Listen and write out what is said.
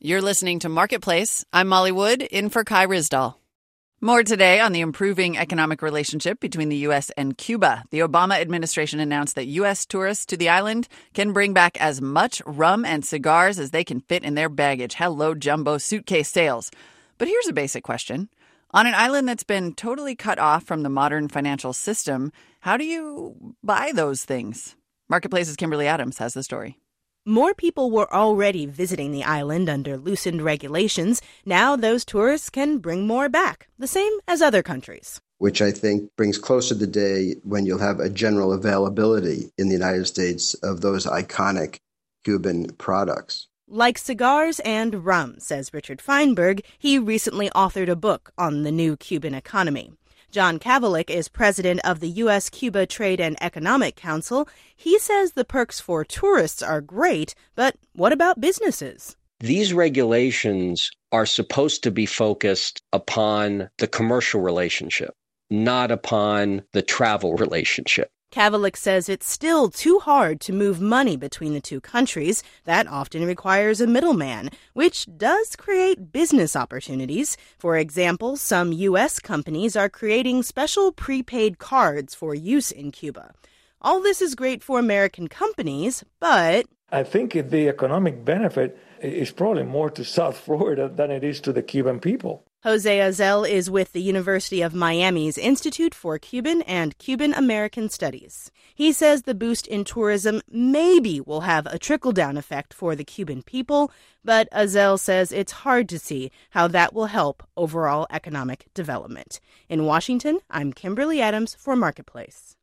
You're listening to Marketplace. I'm Molly Wood, in for Kai Ryssdal. More today on the improving economic relationship between the U.S. and Cuba. The Obama administration announced that U.S. tourists to the island can bring back as much rum and cigars as they can fit in their baggage. Hello, jumbo suitcase sales. But here's a basic question. On an island that's been totally cut off from the modern financial system, how do you buy those things? Marketplace's Kimberly Adams has the story. More people were already visiting the island under loosened regulations. Now those tourists can bring more back, the same as other countries. Which I think brings closer the day when you'll have a general availability in the United States of those iconic Cuban products. Like cigars and rum, says Richard Feinberg. He recently authored a book on the new Cuban economy. John Kavalik is president of the U.S.-Cuba Trade and Economic Council. He says the perks for tourists are great, but what about businesses? These regulations are supposed to be focused upon the commercial relationship, not upon the travel relationship. Kavalik says it's still too hard to move money between the two countries. That often requires a middleman, which does create business opportunities. For example, some U.S. companies are creating special prepaid cards for use in Cuba. All this is great for American companies, but I think the economic benefit is probably more to South Florida than it is to the Cuban people. Jose Azel is with the University of Miami's Institute for Cuban and Cuban American Studies. He says the boost in tourism maybe will have a trickle-down effect for the Cuban people, but Azel says it's hard to see how that will help overall economic development. In Washington, I'm Kimberly Adams for Marketplace.